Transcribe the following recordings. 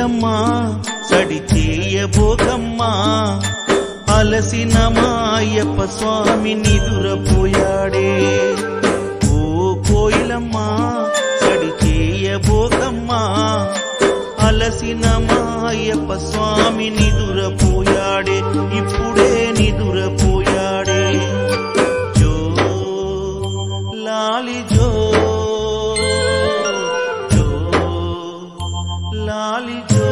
కోయిలమ్మా సడి చేయబోకమ్మా అలసిన మా అయ్యప్ప స్వామి నిదురపోయాడే ఓ కోయిలమ్మా సడి చేయబోకమ్మా అలసిన మా అయ్యప్ప స్వామి నిదురపోయాడే ఇప్పుడే నిదురపోయాడే జో లాలి జో జో లాలి జో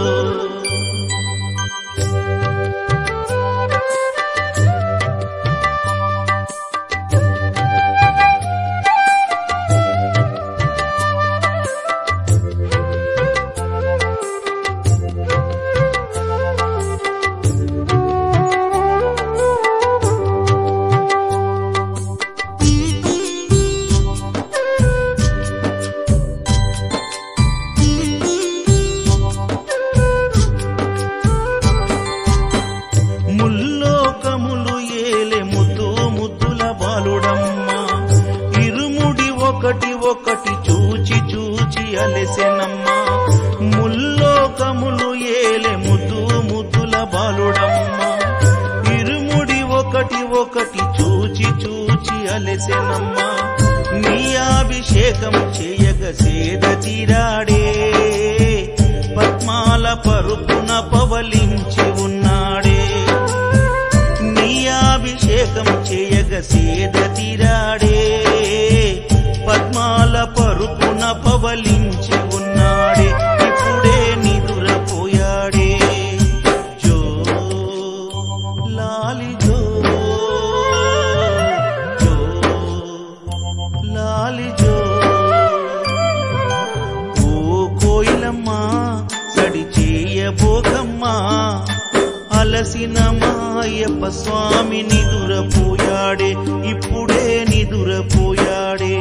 ముల్లోకములు ఏలే ముద్దు ముద్దుల బాలుడమ్మా ఇరుముడి ఒకటి ఒకటి చూచి చూచి అలెసెనమ్మా ముల్లోకములు ఏలే ముద్దు ముద్దుల బాలుడమ్మా ఇరుముడి ఒకటి ఒకటి చూచి చూచి అలెసెనమ్మా నీ అభిషేకం చేయగ సేద తీరాడే పద్మాల పరుపున పవలించి ఉన్నాడే అభిషేకం చేయగ సేద తీరాడే పద్మాల పరుపున పవలించి ఉన్నాడే ఇప్పుడే నిదురపోయాడే జో లాలి జో జో లాలి జో ఓ కోయిలమ్మా సడి చేయబోకమ్మా అలసిన మా అయ్యప్ప స్వామి నిదురపోయాడే ఇప్పుడే నిదురపోయాడే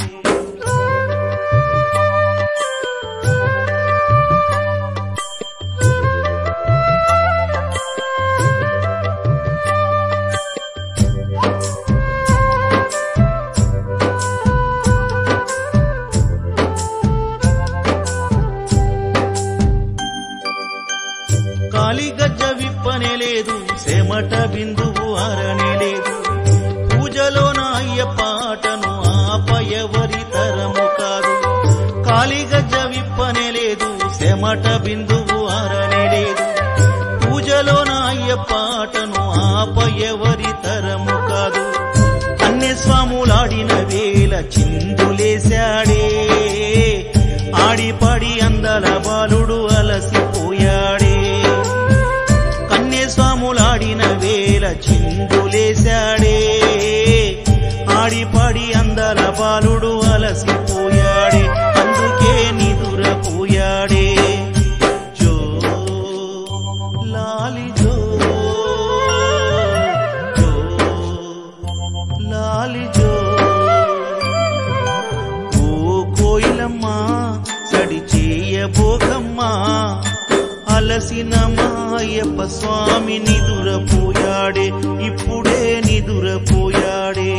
కాలిగజ్జ విప్పనే లేదు సెమట బిందువు అరణే లేదు పూజలోన అయ్యప్ప ఆటను ఆపయవరి తరము కాదు కాలిగజ్జ విప్పనే లేదు సెమట బిందువు అరణే లేదు పూజలోన అయ్యప్ప ఆటను ఆపయవరి తరము కాదు అన్య స్వాములాడిన వేళ చిందులేశాడే ఆడిపాడి అందల బాలుడు అలసిపోయాడే స్వాములాడిన వేళ చిందులేశాడే ఆడిపాడి అందల బాలుడు అలసిపోయాడే అందుకే నిదురపోయాడే జో లాలి జో జో లాలి జో ఓ కోయిలమ్మా సడి చేయబోకమ్మా అలసిన మా అయ్యప్ప స్వామి నిదురపోయాడే ఇప్పుడే నిదురపోయాడే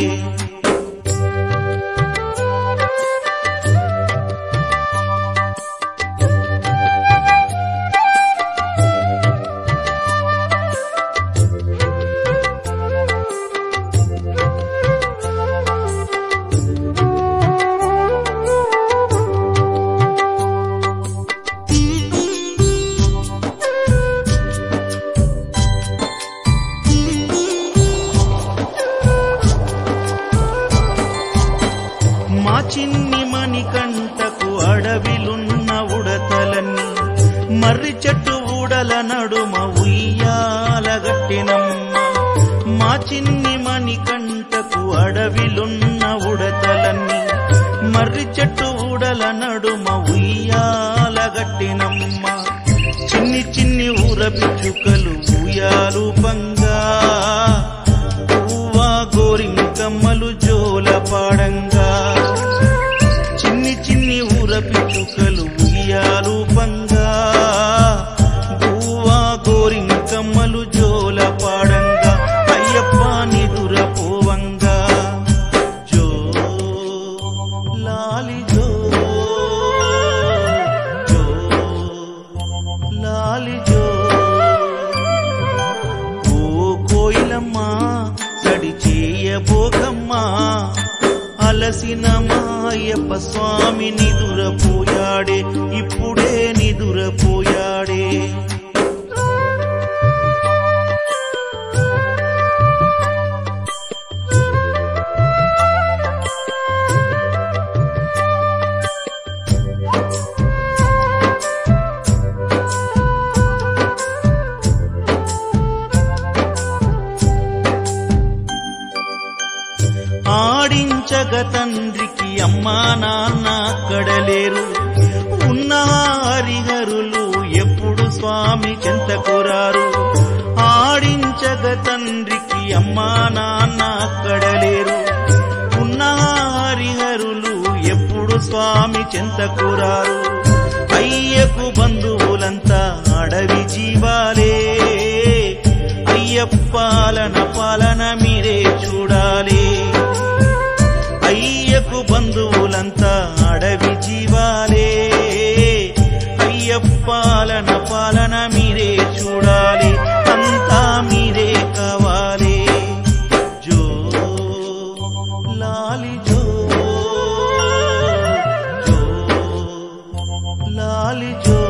చిన్ని మణికంఠకు అడవిలున్న ఉడతలన్నీ మర్రి చెట్టు ఊడల నడుమ ఉయ్యాలగట్టినమ్మ మా చిన్ని మణికంఠకు అడవిలున్న ఉడతలన్నీ మర్రి చెట్టు ఊడల నడుమ ఉయ్యాలగట్టినమ్మ చిన్ని చిన్ని ఊర పిచ్చుకలు ఉయ్యాలూపంగా పువ్వా గోరింకమ్మలు జోల పాడంగా చిన్ని చిన్ని ఊర పిచ్చుకలు ఉయ్యాలూపంగా పువ్వా గోరింకమ్మలు జోల పాడంగా అయ్యప్ప నిదురపోవంగా జో లాలి జో జో అయ్యప్ప స్వామి నిదురపోయాడే, ఇప్పుడే నిదురపోయాడే. ఆడించగ తండ్రికి అమ్మా నాన్న అక్కడలేరు, ఉన్న హరిహరులు ఎప్పుడు స్వామి చెంతకురారు. ఆడించగ తండ్రికి అమ్మా నాన్న అక్కడలేరు, ఉన్న హరిహరులు ఎప్పుడు స్వామి చెంతకురారు. అయ్యకు బంధువులంతా అడవి జీవాలే, అయ్యప్పాలన పాలన మీరే చూడాలి. అయ్యకు బంధువులంతా అడవి జీవాలే, అయ్యప్పాలన పాలన మీరే చూడాలి. అంతా మీరే కావాలి. జో లాలి జో, జో లాలి జో,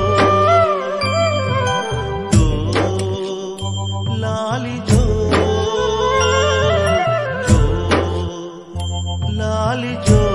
జో లాలి జో, జో లాలి జో.